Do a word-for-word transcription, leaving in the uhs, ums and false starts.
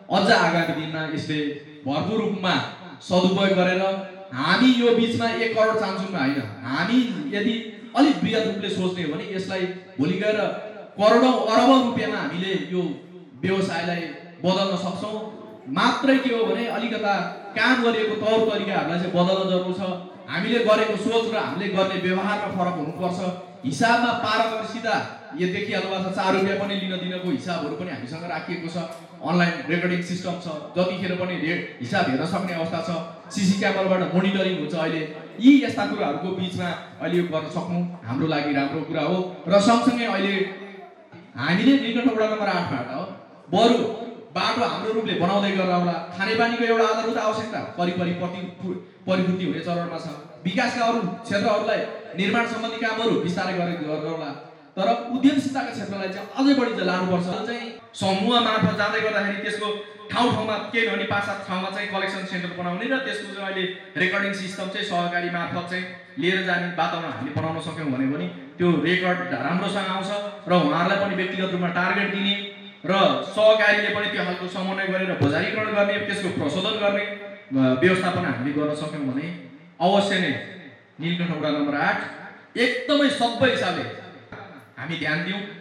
अझ आगामी दिनमा यसले भरपूर रूपमा सदुपयोग गरेर हामी यो बीचमा एक करोड चाहन्छौँ होइन, हामी यदि अलिक बृहत रूपले सोच्ने हो भने यसलाई भोलि गएर करोडौँ अरबौँ रुपियाँमा हामीले यो व्यवसायलाई बदल्न सक्छौँ। मात्रै के हो भने अलिकता काम गरिएको तौर तरिकाहरूलाई चाहिँ बदल्न जरुरी छ। हामीले गरेको सोच र हामीले गर्ने व्यवहारमा फरक हुनुपर्छ। हिसाबमा पारदर्शिता यो देखिहाल्नु भएको छ, चार रुपियाँ पनि लिन दिनको हिसाबहरू पनि हामीसँग राखिएको छ। अनलाइन रेकर्डिङ सिस्टम छ, जतिखेर पनि हिसाब हेर्न सक्ने अवस्था छ। सिसी क्यामेराबाट मोनिटरिङ हुन्छ। अहिले यी यस्ता कुराहरूको बिचमा अहिले यो गर्न सक्नु हाम्रो लागि राम्रो कुरा हो। र सँगसँगै अहिले हामीले नीलकण्ठ वडा नम्बर आठबाट हो बरु बाटो हाम्रो रूपले बनाउँदै गरेर होला। खानेपानीको एउटा आधारभूत आवश्यकता परिपरि परिपूर्ति हुने चरणमा छ। विकासका अरू क्षेत्रहरूलाई निर्माण सम्बन्धी कामहरू बिस्तारै गरेर होला। तर उद्यमशीलताका क्षेत्रलाई चाहिँ अझै बढी लानुपर्छ। चाहिँ समूह मार्फत जाँदै गर्दाखेरि त्यसको ठाउँ ठाउँमा के भने पाँच सात ठाउँमा चाहिँ कलेक्सन सेन्टर बनाउने र त्यसको चाहिँ अहिले रेकर्डिङ सिस्टम चाहिँ सहकारी मार्फत चाहिँ लिएर जाने वातावरण हामीले बनाउन सक्यौँ भने पनि त्यो रेकर्ड राम्रोसँग आउँछ र उहाँहरूलाई पनि व्यक्तिगत रूपमा टार्गेट दिने र सहकारीले पनि त्यो खालको समन्वय गरेर बजारीकरण गर्ने, त्यसको प्रशोधन गर्ने व्यवस्थापन हामीले गर्न सक्यौँ भने अवश्य नै नीलकण्ठ वडा नम्बर आठ एकदमै सबै हिसाबले हामी ध्यान दिउँ।